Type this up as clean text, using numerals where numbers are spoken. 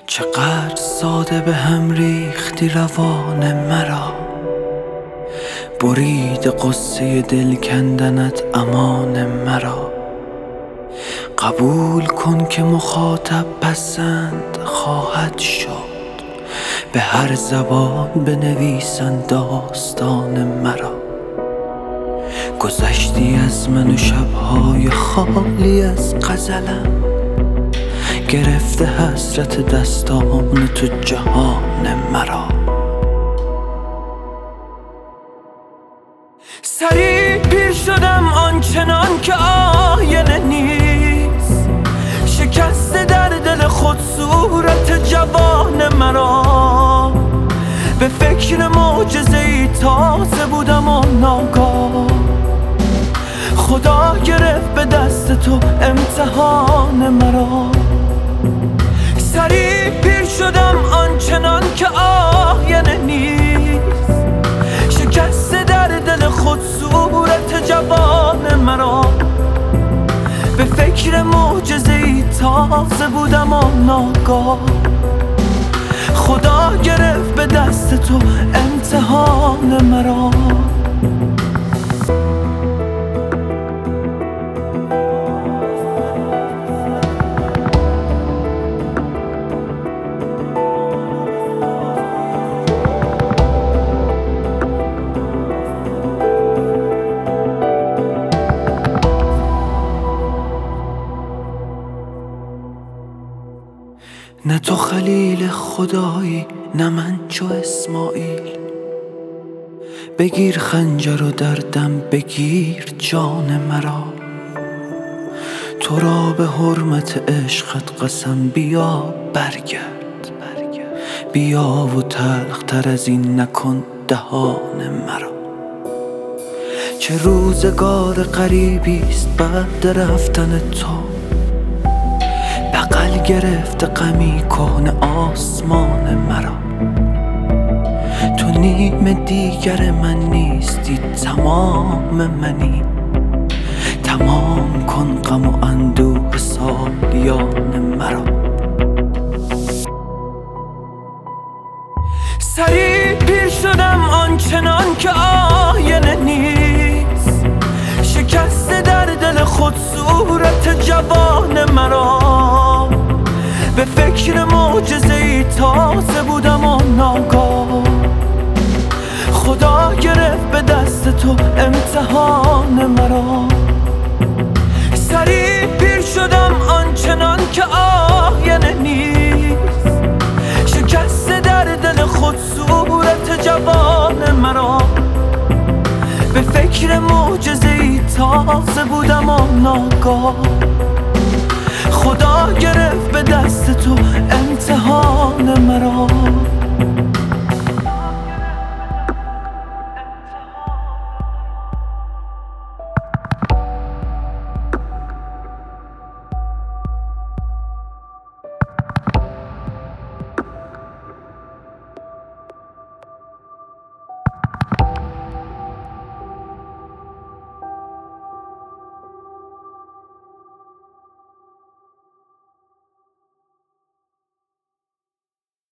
چقدر ساده به هم ریختی روان مرا، برید قصه دل کندنت امان مرا. قبول کن که مخاطب پسند خواهد شد، به هر زبان بنویسند داستان مرا. گذشتی از من و شبهای خالی از غزلم، گرفته حسرت دستان تو جهان مرا. سریع پیر شدم آنچنان که آینه نیست، شکسته در دل خود صورت جوان مرا. به فکر معجزه‌ای تازه بودم و ناگاه خدا گرفت به دست تو امتحان مرا. سریع پیر شدم آنچنان که آینه نیست، شکسته در دل خود صورت جوان مرا. به فکر معجزه‌ای تازه بودم و ناگاه خدا گرفت به دست تو امتحان مرا. نه تو خلیل خدایی نه من چو اسماعیل، بگیر خنجر و در دم بگیر جان مرا. تو را به حرمت عشقت قسم بیا برگرد، بیا و تلختر از این نکن دهان مرا. چه روزگار غریبیست بعد رفتن تو، بغل گرفته غمی کهنه آسمان مرا. تو نیم دیگر من نیستی تمام منی، تمام کن غم و اندوه سالیان مرا. سریع پیر شدم آنچنان که آینه نیست، شکسته در دل خود صورت جوان مرا. به فکر معجزه‌ای تازه بودم و ناگاه خدا گرفت به دست تو امتحان مرا. سریع پیر شدم آنچنان که آینه نیست، شکسته در دل خود صورت جوان مرا. به فکر معجزه‌ای تازه بودم و ناگاه خدا گرفت به دست تو امتحان مرا.